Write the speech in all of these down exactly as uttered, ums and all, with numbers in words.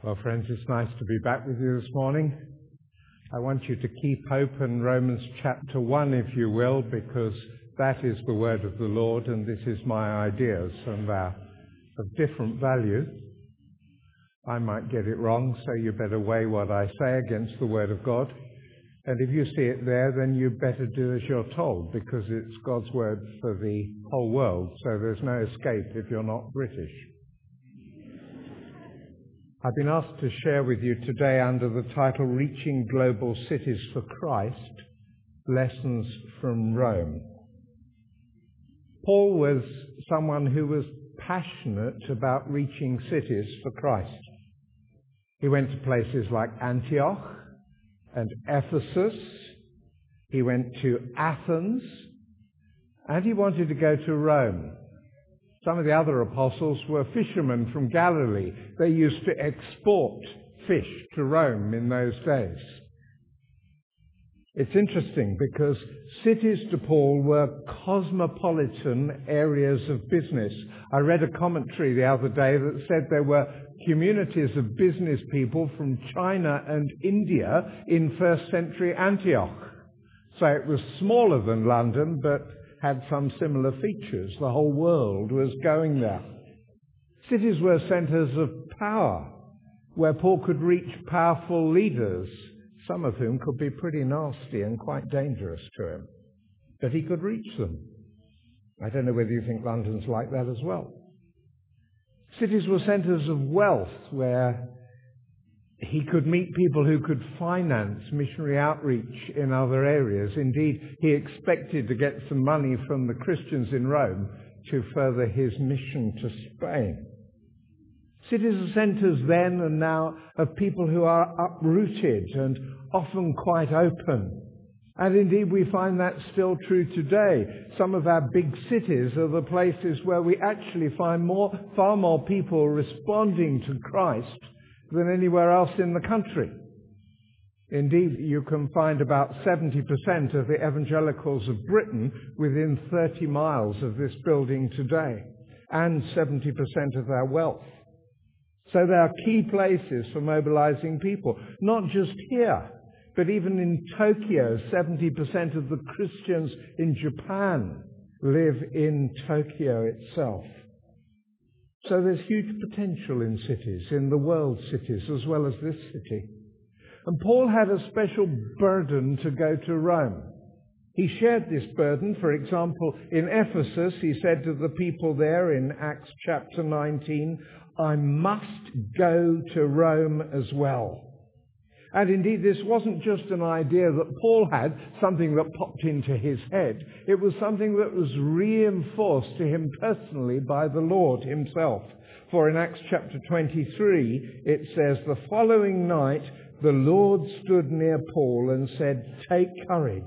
Well, friends, it's nice to be back with you this morning. I want you to keep open Romans chapter one, if you will, because that is the word of the Lord, and this is my ideas, and they're of different value. I might get it wrong, so you better weigh what I say against the word of God. And if you see it there, then you better do as you're told, because it's God's word for the whole world, so there's no escape if you're not British. I've been asked to share with you today under the title Reaching Global Cities for Christ, Lessons from Rome. Paul was someone who was passionate about reaching cities for Christ. He went to places like Antioch and Ephesus. He went to Athens, and he wanted to go to Rome. Some of the other apostles were fishermen from Galilee. They used to export fish to Rome in those days. It's interesting because cities to Paul were cosmopolitan areas of business. I read a commentary the other day that said there were communities of business people from China and India in first century Antioch. So it was smaller than London, but had some similar features. The whole world was going there. Cities were centres of power, where Paul could reach powerful leaders, some of whom could be pretty nasty and quite dangerous to him. But he could reach them. I don't know whether you think London's like that as well. Cities were centres of wealth, where he could meet people who could finance missionary outreach in other areas. Indeed, he expected to get some money from the Christians in Rome to further his mission to Spain. Cities are centres then and now of people who are uprooted and often quite open. And indeed, we find that still true today. Some of our big cities are the places where we actually find more, far more people responding to Christ than anywhere else in the country. Indeed, you can find about seventy percent of the evangelicals of Britain within thirty miles of this building today, and seventy percent of our wealth. So there are key places for mobilizing people, not just here, but even in Tokyo. seventy percent of the Christians in Japan live in Tokyo itself. So there's huge potential in cities, in the world's cities, as well as this city. And Paul had a special burden to go to Rome. He shared this burden. For example, in Ephesus, he said to the people there in Acts chapter nineteen, I must go to Rome as well. And indeed, this wasn't just an idea that Paul had, something that popped into his head. It was something that was reinforced to him personally by the Lord himself. For in Acts chapter twenty-three, it says, the following night, the Lord stood near Paul and said, take courage.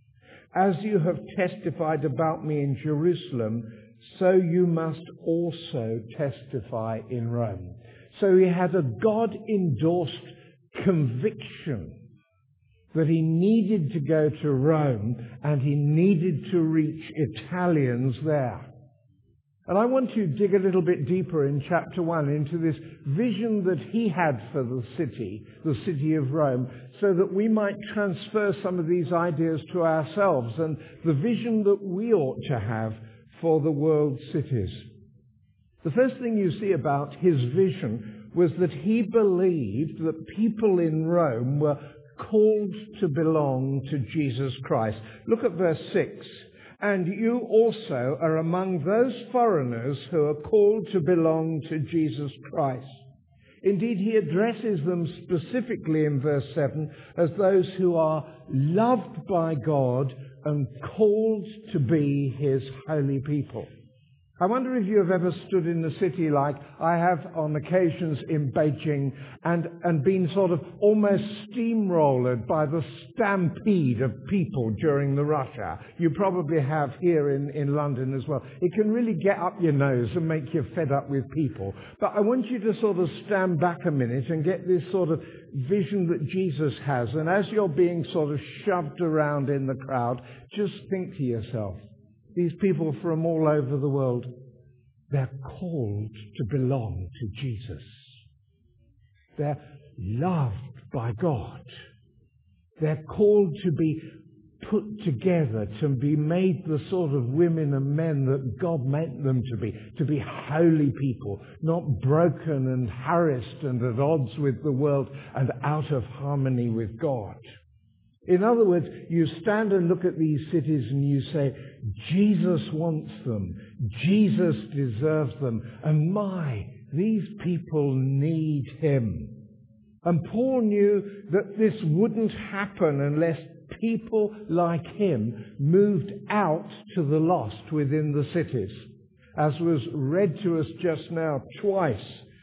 As you have testified about me in Jerusalem, so you must also testify in Rome. So he had a God-endorsed conviction that he needed to go to Rome and he needed to reach Italians there. And I want to dig a little bit deeper in chapter one into this vision that he had for the city, the city of Rome, so that we might transfer some of these ideas to ourselves and the vision that we ought to have for the world's cities. The first thing you see about his vision was that he believed that people in Rome were called to belong to Jesus Christ. Look at verse six. And you also are among those foreigners who are called to belong to Jesus Christ. Indeed, he addresses them specifically in verse seven as those who are loved by God and called to be his holy people. I wonder if you have ever stood in a city like I have on occasions in Beijing and, and been sort of almost steamrolled by the stampede of people during the rush hour. You probably have here in, in London as well. It can really get up your nose and make you fed up with people. But I want you to sort of stand back a minute and get this sort of vision that Jesus has. And as you're being sort of shoved around in the crowd, just think to yourself, these people from all over the world, they're called to belong to Jesus. They're loved by God. They're called to be put together, to be made the sort of women and men that God meant them to be, to be holy people, not broken and harassed and at odds with the world and out of harmony with God. In other words, you stand and look at these cities and you say, Jesus wants them, Jesus deserves them, and my, these people need him. And Paul knew that this wouldn't happen unless people like him moved out to the lost within the cities, as was read to us just now twice,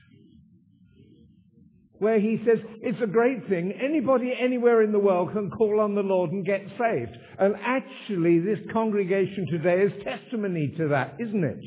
where he says it's a great thing. Anybody anywhere in the world can call on the Lord and get saved. And actually, this congregation today is testimony to that, isn't it?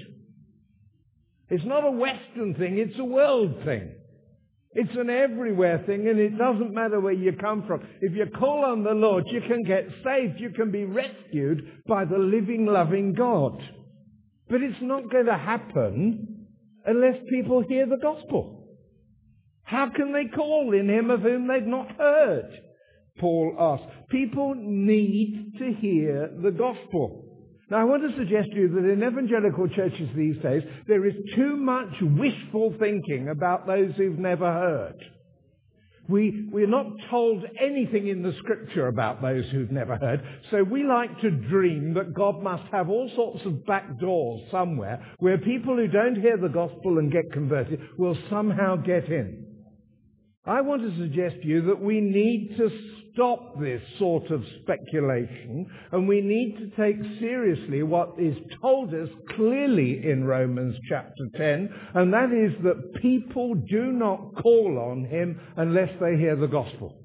It's not a Western thing, it's a world thing. It's an everywhere thing, and it doesn't matter where you come from. If you call on the Lord, you can get saved. You can be rescued by the living, loving God. But it's not going to happen unless people hear the gospel. How can they call in him of whom they've not heard? Paul asks. People need to hear the gospel. Now, I want to suggest to you that in evangelical churches these days, there is too much wishful thinking about those who've never heard. We, we're not told anything in the Scripture about those who've never heard, so we like to dream that God must have all sorts of back doors somewhere where people who don't hear the gospel and get converted will somehow get in. I want to suggest to you that we need to stop this sort of speculation, and we need to take seriously what is told us clearly in Romans chapter ten, and that is that people do not call on him unless they hear the gospel.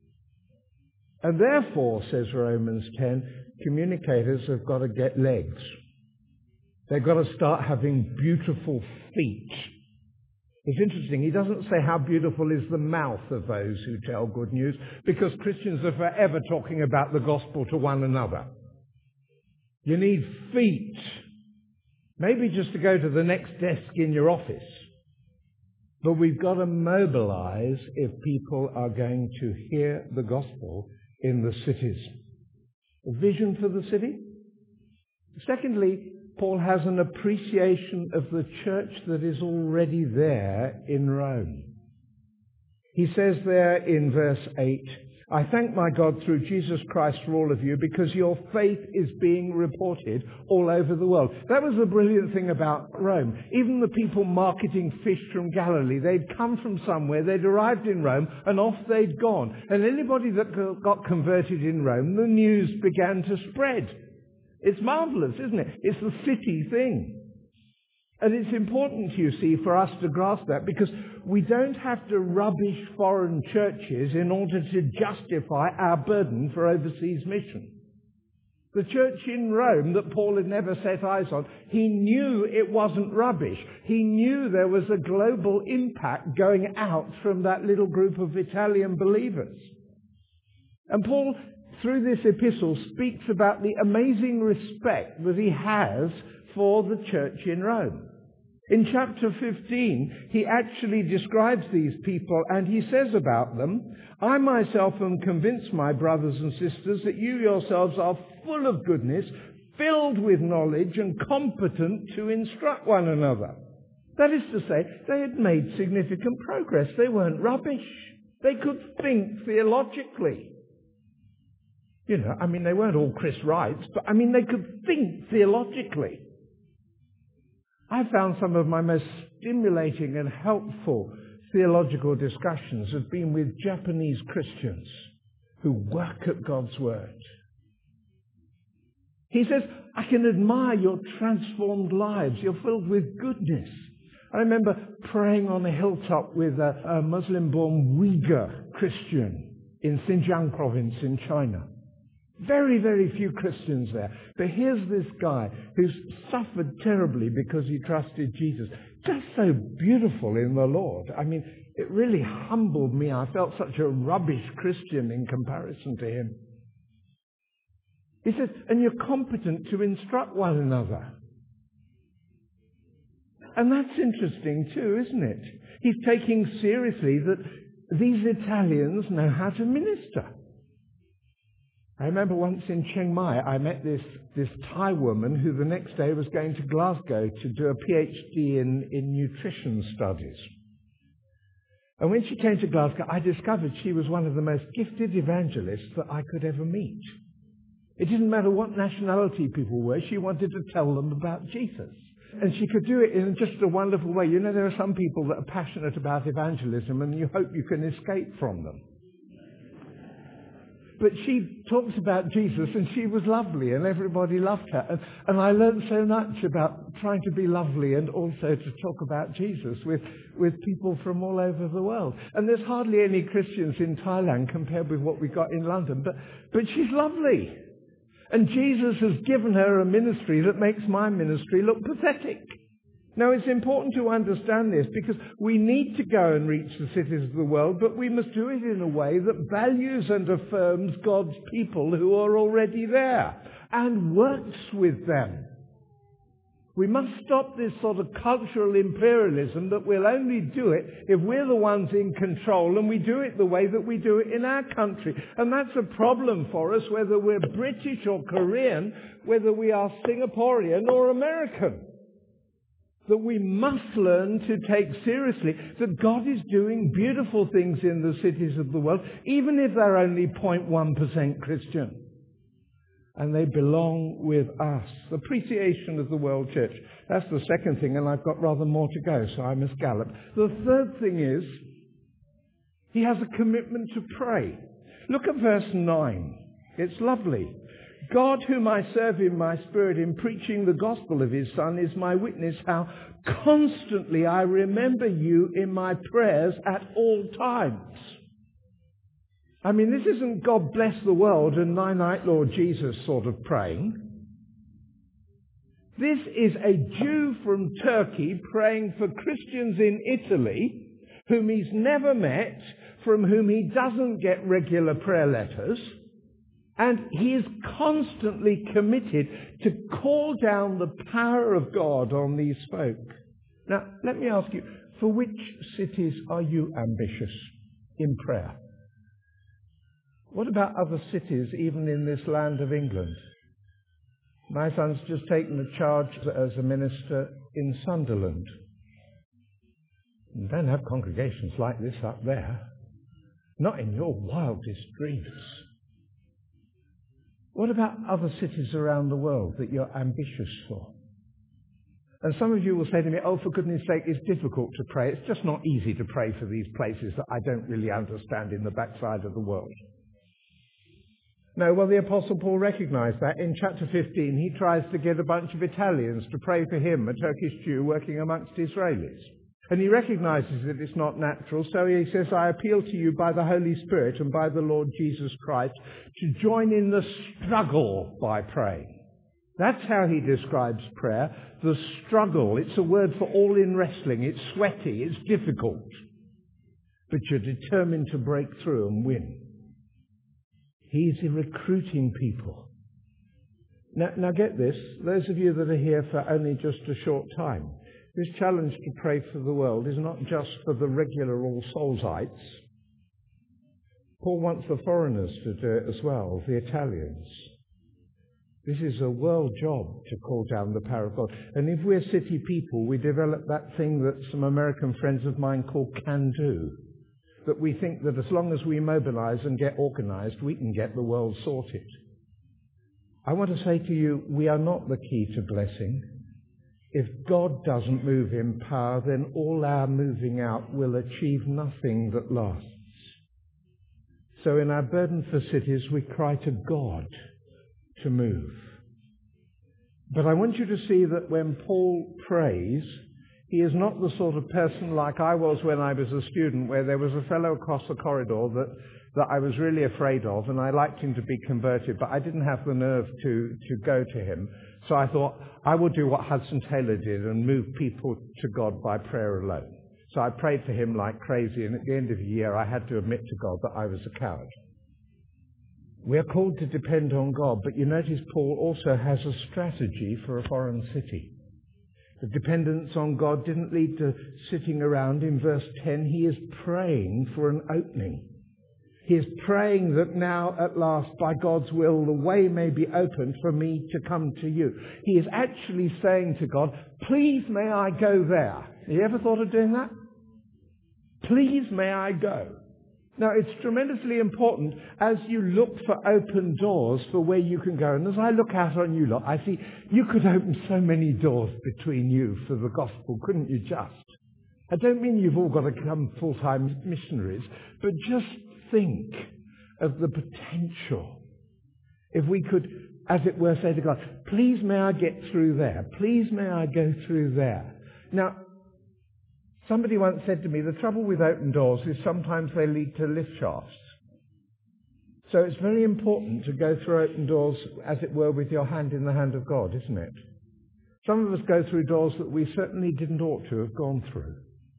And therefore, says Romans ten, communicators have got to get legs. They've got to start having beautiful feet. It's interesting, he doesn't say how beautiful is the mouth of those who tell good news, because Christians are forever talking about the gospel to one another. You need feet. Maybe just to go to the next desk in your office. But we've got to mobilize if people are going to hear the gospel in the cities. A vision for the city. Secondly, Paul has an appreciation of the church that is already there in Rome. He says there in verse eight, I thank my God through Jesus Christ for all of you because your faith is being reported all over the world. That was the brilliant thing about Rome. Even the people marketing fish from Galilee, they'd come from somewhere, they'd arrived in Rome, and off they'd gone. And anybody that got converted in Rome, the news began to spread. It's marvelous, isn't it? It's the city thing. And it's important, you see, for us to grasp that, because we don't have to rubbish foreign churches in order to justify our burden for overseas mission. The church in Rome that Paul had never set eyes on, he knew it wasn't rubbish. He knew there was a global impact going out from that little group of Italian believers. And Paul, through this epistle, speaks about the amazing respect that he has for the church in Rome. In chapter fifteen, he actually describes these people, and he says about them, I myself am convinced, my brothers and sisters, that you yourselves are full of goodness, filled with knowledge, and competent to instruct one another. That is to say, they had made significant progress. They weren't rubbish. They could think theologically. You know, I mean, they weren't all Chris Wrights, but I mean, they could think theologically. I found some of my most stimulating and helpful theological discussions have been with Japanese Christians who work at God's Word. He says, I can admire your transformed lives. You're filled with goodness. I remember praying on a hilltop with a, a Muslim-born Uyghur Christian in Xinjiang province in China. Very, very few Christians there. But here's this guy who's suffered terribly because he trusted Jesus. Just so beautiful in the Lord. I mean, it really humbled me. I felt such a rubbish Christian in comparison to him. He says, and you're competent to instruct one another. And that's interesting too, isn't it? He's taking seriously that these Italians know how to minister. I remember once in Chiang Mai, I met this, this Thai woman who the next day was going to Glasgow to do a PhD in, in nutrition studies. And when she came to Glasgow, I discovered she was one of the most gifted evangelists that I could ever meet. It didn't matter what nationality people were, she wanted to tell them about Jesus. And she could do it in just a wonderful way. You know, there are some people that are passionate about evangelism and you hope you can escape from them. But she talks about Jesus and she was lovely and everybody loved her. And, and I learned so much about trying to be lovely and also to talk about Jesus with, with people from all over the world. And there's hardly any Christians in Thailand compared with what we got in London. But, but she's lovely. And Jesus has given her a ministry that makes my ministry look pathetic. Now, it's important to understand this because we need to go and reach the cities of the world, but we must do it in a way that values and affirms God's people who are already there and works with them. We must stop this sort of cultural imperialism that we'll only do it if we're the ones in control and we do it the way that we do it in our country. And that's a problem for us, whether we're British or Korean, whether we are Singaporean or American. That we must learn to take seriously that God is doing beautiful things in the cities of the world, even if they're only zero point one percent Christian. And they belong with us. Appreciation of the World Church. That's the second thing, and I've got rather more to go, so I must gallop. The third thing is, he has a commitment to pray. Look at verse nine. It's lovely. God, whom I serve in my spirit in preaching the gospel of his Son, is my witness how constantly I remember you in my prayers at all times. I mean, this isn't God bless the world and night night Lord Jesus sort of praying. This is a Jew from Turkey praying for Christians in Italy whom he's never met, from whom he doesn't get regular prayer letters. And he is constantly committed to call down the power of God on these folk. Now, let me ask you, for which cities are you ambitious in prayer? What about other cities, even in this land of England? My son's just taken the charge as a minister in Sunderland. You don't have congregations like this up there. Not in your wildest dreams. What about other cities around the world that you're ambitious for? And some of you will say to me, oh, for goodness sake, it's difficult to pray. It's just not easy to pray for these places that I don't really understand in the backside of the world. No, well, the Apostle Paul recognized that. In chapter fifteen, he tries to get a bunch of Italians to pray for him, a Turkish Jew working amongst Israelis. And he recognizes that it's not natural, so he says, I appeal to you by the Holy Spirit and by the Lord Jesus Christ to join in the struggle by praying. That's how he describes prayer, the struggle. It's a word for all in wrestling. It's sweaty, it's difficult. But you're determined to break through and win. He's recruiting people. Now, now get this, those of you that are here for only just a short time, this challenge to pray for the world is not just for the regular All Soulsites. Paul wants the foreigners to do it as well, the Italians. This is a world job to call down the power of God. And if we're city people, we develop that thing that some American friends of mine call can do. That we think that as long as we mobilize and get organized, we can get the world sorted. I want to say to you, we are not the key to blessing. If God doesn't move in power, then all our moving out will achieve nothing that lasts. So in our burden for cities, we cry to God to move. But I want you to see that when Paul prays, he is not the sort of person like I was when I was a student, where there was a fellow across the corridor that, that I was really afraid of, and I liked him to be converted, but I didn't have the nerve to, to go to him. So I thought, I will do what Hudson Taylor did and move people to God by prayer alone. So I prayed for him like crazy, and at the end of the year I had to admit to God that I was a coward. We are called to depend on God, but you notice Paul also has a strategy for a foreign city. The dependence on God didn't lead to sitting around. In verse ten, he is praying for an opening. He is praying that now, at last, by God's will, the way may be opened for me to come to you. He is actually saying to God, please may I go there. Have you ever thought of doing that? Please may I go. Now, it's tremendously important as you look for open doors for where you can go. And as I look out on you lot, I see you could open so many doors between you for the gospel, couldn't you just? I don't mean you've all got to become full-time missionaries, but just think of the potential. If we could, as it were, say to God, please may I get through there. Please may I go through there. Now, somebody once said to me, the trouble with open doors is sometimes they lead to lift shafts. So it's very important to go through open doors, as it were, with your hand in the hand of God, isn't it? Some of us go through doors that we certainly didn't ought to have gone through.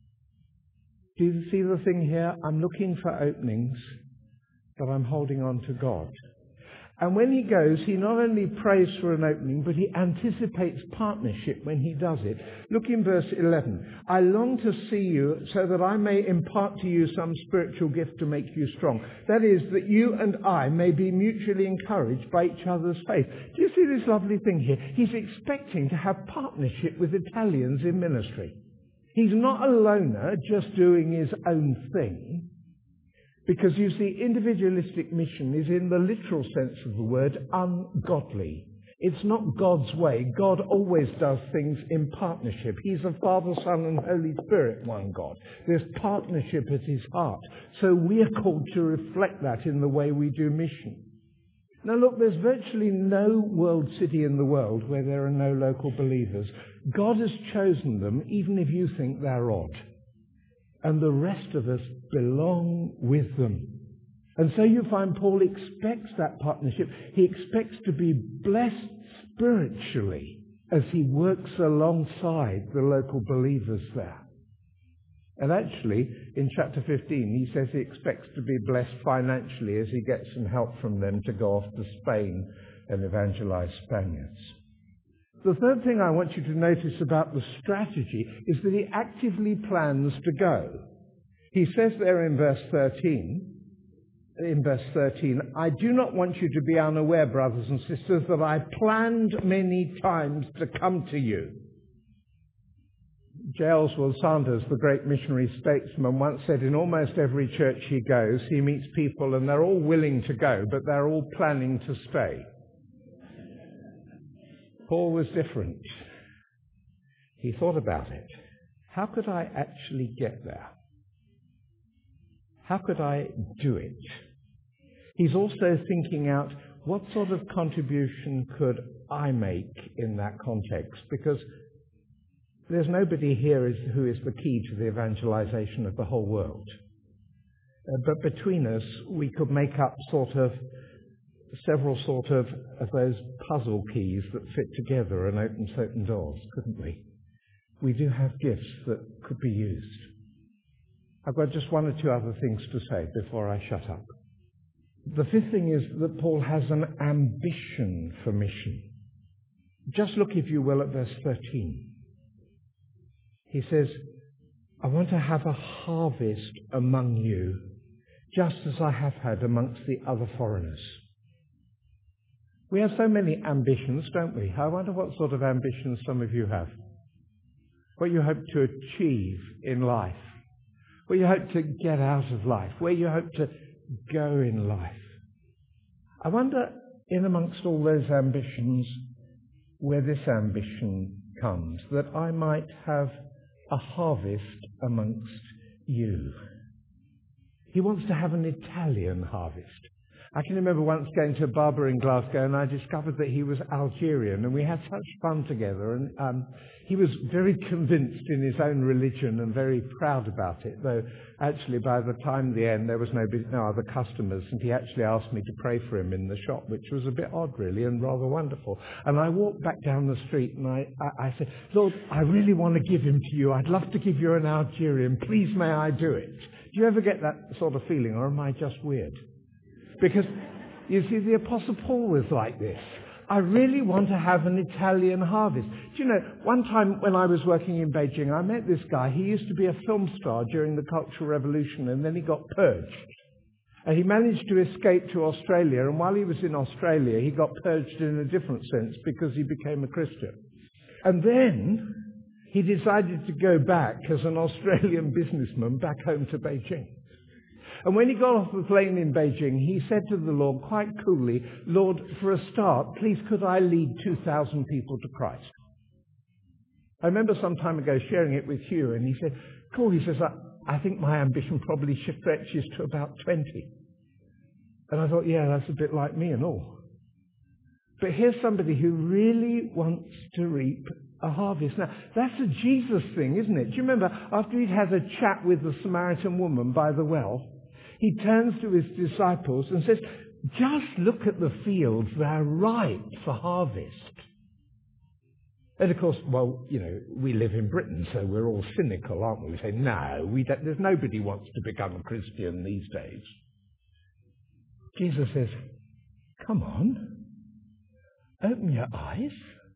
Do you see the thing here? I'm looking for openings, but I'm holding on to God. And when he goes, he not only prays for an opening, but he anticipates partnership when he does it. Look in verse eleven. I long to see you so that I may impart to you some spiritual gift to make you strong. That is, that you and I may be mutually encouraged by each other's faith. Do you see this lovely thing here? He's expecting to have partnership with Italians in ministry. He's not a loner just doing his own thing. Because you see, individualistic mission is in the literal sense of the word ungodly. It's not God's way. God always does things in partnership. He's a Father, Son and Holy Spirit, one God. There's partnership at his heart. So we are called to reflect that in the way we do mission. Now look, there's virtually no world city in the world where there are no local believers. God has chosen them, even if you think they're odd. And the rest of us belong with them. And so you find Paul expects that partnership. He expects to be blessed spiritually as he works alongside the local believers there. And actually, in chapter fifteen, he says he expects to be blessed financially as he gets some help from them to go off to Spain and evangelize Spaniards. The third thing I want you to notice about the strategy is that he actively plans to go. He says there in verse thirteen, in verse thirteen, I do not want you to be unaware, brothers and sisters, that I planned many times to come to you. J. Oswald Sanders, the great missionary statesman, once said in almost every church he goes, he meets people and they're all willing to go, but they're all planning to stay. Paul was different. He thought about it. How could I actually get there? How could I do it? He's also thinking out, what sort of contribution could I make in that context? Because there's nobody here who is the key to the evangelization of the whole world. Uh, but between us, we could make up sort of several sort of, of those puzzle keys that fit together and open certain doors, couldn't we? We do have gifts that could be used. I've got just one or two other things to say before I shut up. The fifth thing is that Paul has an ambition for mission. Just look, if you will, at verse thirteen. He says, I want to have a harvest among you, just as I have had amongst the other foreigners. We have so many ambitions, don't we? I wonder what sort of ambitions some of you have. What you hope to achieve in life. What you hope to get out of life. Where you hope to go in life. I wonder, in amongst all those ambitions, where this ambition comes, that I might have a harvest amongst you. He wants to have an Italian harvest. I can remember once going to a barber in Glasgow and I discovered that he was Algerian and we had such fun together, and um, he was very convinced in his own religion and very proud about it, though actually by the time the end there was no, no other customers, and he actually asked me to pray for him in the shop, which was a bit odd really and rather wonderful. And I walked back down the street and I, I, I said, Lord, I really want to give him to you. I'd love to give you an Algerian. Please may I do it? Do you ever get that sort of feeling, or am I just weird? Because, you see, the Apostle Paul was like this. I really want to have an Italian harvest. Do you know, one time when I was working in Beijing, I met this guy. He used to be a film star during the Cultural Revolution, and then he got purged. And he managed to escape to Australia, and while he was in Australia, he got purged in a different sense because he became a Christian. And then he decided to go back as an Australian businessman back home to Beijing. And when he got off the plane in Beijing, he said to the Lord quite coolly, Lord, for a start, please could I lead two thousand people to Christ? I remember some time ago sharing it with Hugh, and he said, cool, he says, I, I think my ambition probably stretches to about twenty. And I thought, yeah, that's a bit like me and all. But here's somebody who really wants to reap a harvest. Now, that's a Jesus thing, isn't it? Do you remember, after he'd had a chat with the Samaritan woman by the well, he turns to his disciples and says, just look at the fields, they're ripe for harvest. And of course, well, you know, we live in Britain, so we're all cynical, aren't we? We say, no, we don't, there's nobody wants to become a Christian these days. Jesus says, come on, open your eyes.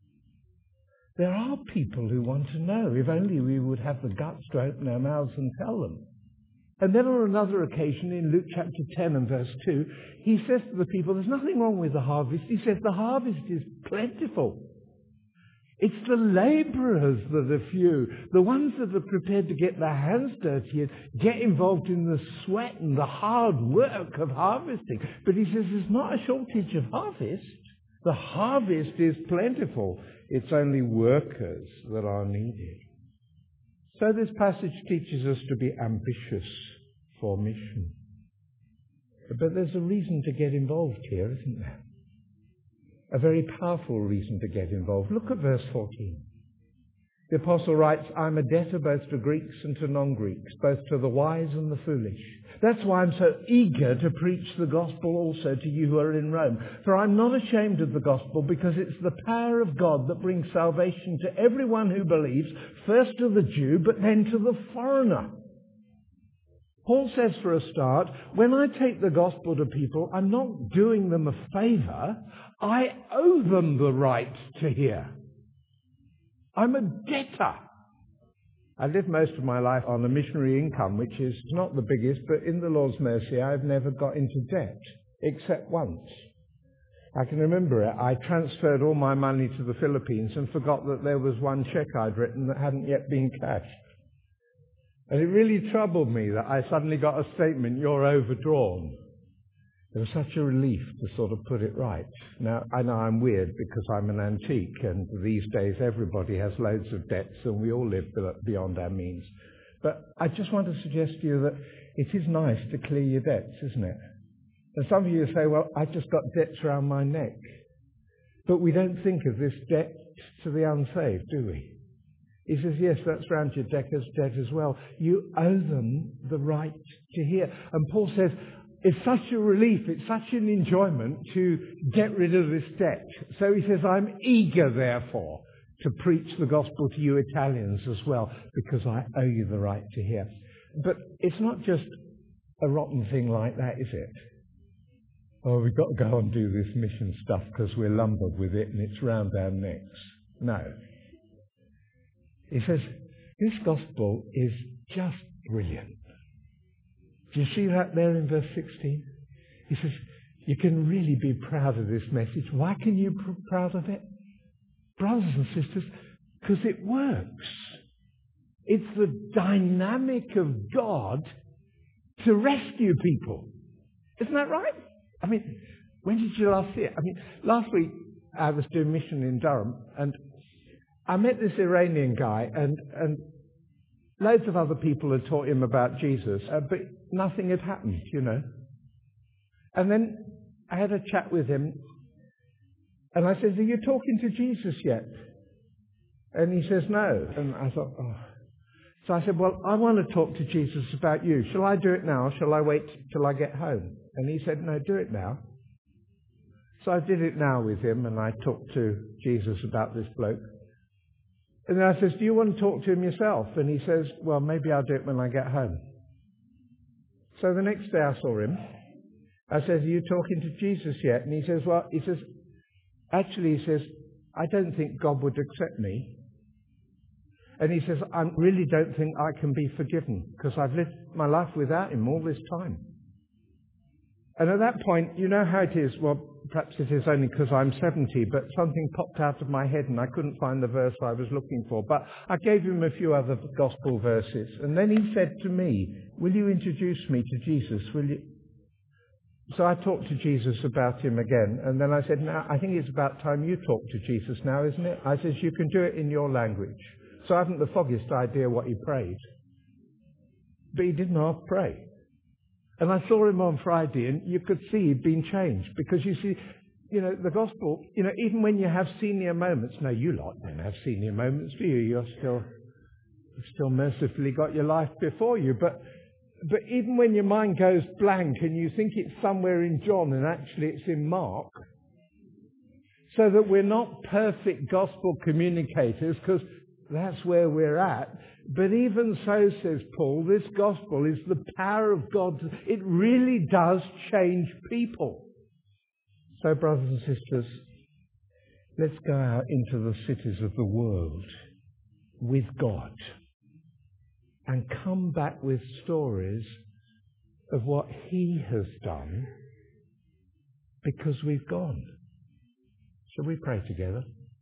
There are people who want to know, if only we would have the guts to open our mouths and tell them. And then on another occasion, in Luke chapter ten and verse two, he says to the people, there's nothing wrong with the harvest. He says the harvest is plentiful. It's the labourers that are few, the ones that are prepared to get their hands dirty and get involved in the sweat and the hard work of harvesting. But he says there's not a shortage of harvest. The harvest is plentiful. It's only workers that are needed. So this passage teaches us to be ambitious for mission. But there's a reason to get involved here, isn't there? A very powerful reason to get involved. Look at verse fourteen. The apostle writes, I'm a debtor both to Greeks and to non-Greeks, both to the wise and the foolish. That's why I'm so eager to preach the gospel also to you who are in Rome. For I'm not ashamed of the gospel, because it's the power of God that brings salvation to everyone who believes, first to the Jew, but then to the foreigner. Paul says for a start, when I take the gospel to people, I'm not doing them a favour. I owe them the right to hear. I'm a debtor. I lived most of my life on a missionary income, which is not the biggest, but in the Lord's mercy, I've never got into debt, except once. I can remember it. I transferred all my money to the Philippines and forgot that there was one cheque I'd written that hadn't yet been cashed. And it really troubled me that I suddenly got a statement, you're overdrawn. It was such a relief to sort of put it right. Now, I know I'm weird because I'm an antique, and these days everybody has loads of debts and we all live beyond our means. But I just want to suggest to you that it is nice to clear your debts, isn't it? And some of you say, well, I've just got debts around my neck. But we don't think of this debt to the unsaved, do we? He says, yes, that's round your debtor's debt as well. You owe them the right to hear. And Paul says, it's such a relief, it's such an enjoyment to get rid of this debt. So he says, I'm eager, therefore, to preach the gospel to you Italians as well, because I owe you the right to hear. But it's not just a rotten thing like that, is it? Oh, we've got to go and do this mission stuff because we're lumbered with it and it's round our necks. No. He says, this gospel is just brilliant. Do you see that there in verse sixteen? He says, you can really be proud of this message. Why can you be proud of it? Brothers and sisters, because it works. It's the dynamic of God to rescue people. Isn't that right? I mean, when did you last see it? I mean, last week I was doing mission in Durham, and I met this Iranian guy, and, and loads of other people had taught him about Jesus, uh, but nothing had happened, you know. And then I had a chat with him, and I said, are you talking to Jesus yet? And he says, no. And I thought, oh. So I said, well, I want to talk to Jesus about you. Shall I do it now, or shall I wait till I get home? And he said, no, do it now. So I did it now with him, and I talked to Jesus about this bloke. And then I says, do you want to talk to him yourself? And he says, well, maybe I'll do it when I get home. So the next day I saw him. I says, are you talking to Jesus yet? And he says, well, he says, Actually, he says, I don't think God would accept me. And he says, I really don't think I can be forgiven because I've lived my life without him all this time. And at that point, you know how it is. Well, perhaps it is only because I'm seventy, but something popped out of my head and I couldn't find the verse I was looking for. But I gave him a few other gospel verses. And then he said to me, will you introduce me to Jesus? Will you? So I talked to Jesus about him again. And then I said, now, I think it's about time you talk to Jesus now, isn't it? I says, you can do it in your language. So I haven't the foggiest idea what he prayed. But he didn't half pray. And I saw him on Friday, and you could see he'd been changed. Because you see, you know, the gospel, you know, even when you have senior moments, no, you lot don't have senior moments, do you? You're still, you've still mercifully got your life before you. But, but even when your mind goes blank and you think it's somewhere in John and actually it's in Mark, so that we're not perfect gospel communicators, because that's where we're at. But even so, says Paul, this gospel is the power of God. It really does change people. So, brothers and sisters, let's go out into the cities of the world with God and come back with stories of what he has done because we've gone. Shall we pray together?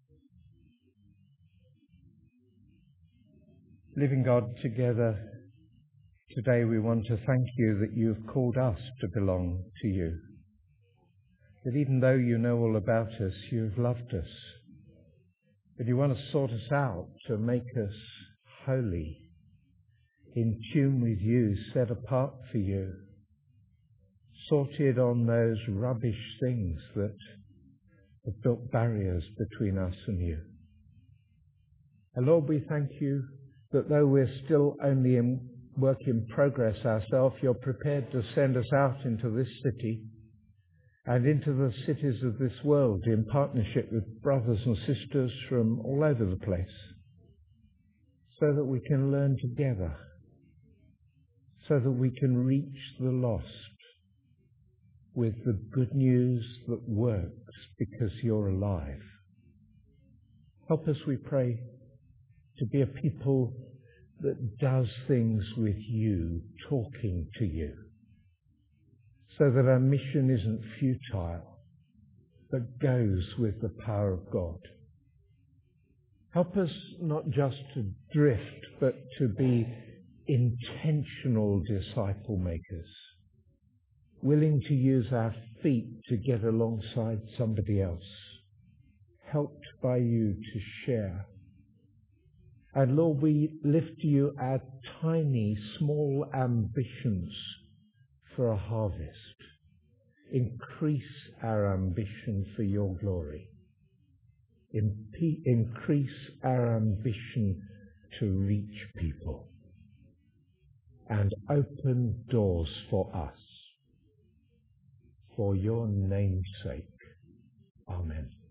Living God, together today we want to thank you that you've called us to belong to you. That even though you know all about us, you've loved us. That you want to sort us out to make us holy, in tune with you, set apart for you, sorted on those rubbish things that have built barriers between us and you. And Lord, we thank you that though we're still only in work in progress ourselves, you're prepared to send us out into this city and into the cities of this world in partnership with brothers and sisters from all over the place, so that we can learn together, so that we can reach the lost with the good news that works because you're alive. Help us, we pray, to be a people that does things with you, talking to you, so that our mission isn't futile, but goes with the power of God. Help us not just to drift, but to be intentional disciple makers, willing to use our feet to get alongside somebody else, helped by you to share. And Lord, we lift to you our tiny, small ambitions for a harvest. Increase our ambition for your glory. Impe- increase our ambition to reach people. And open doors for us. For your name's sake. Amen.